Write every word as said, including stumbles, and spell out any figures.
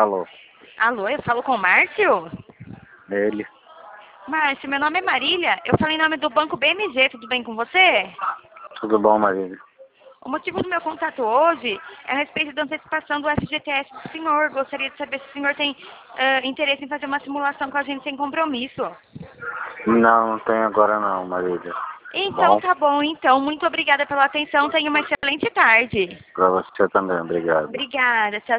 Alô, Alô, eu falo com o Márcio? ele. Márcio, meu nome é Marília. Eu falo em nome do Banco B M G, tudo bem com você? Tudo bom, Marília? O motivo do meu contato hoje é a respeito da antecipação do F G T S do senhor. Gostaria de saber se o senhor tem uh, interesse em fazer uma simulação com a gente sem compromisso. Não, não tem agora não, Marília. Então, Bom, tá bom. Então, muito obrigada pela atenção. Tenha uma excelente tarde. pra você também, obrigado. Obrigada. Tchau.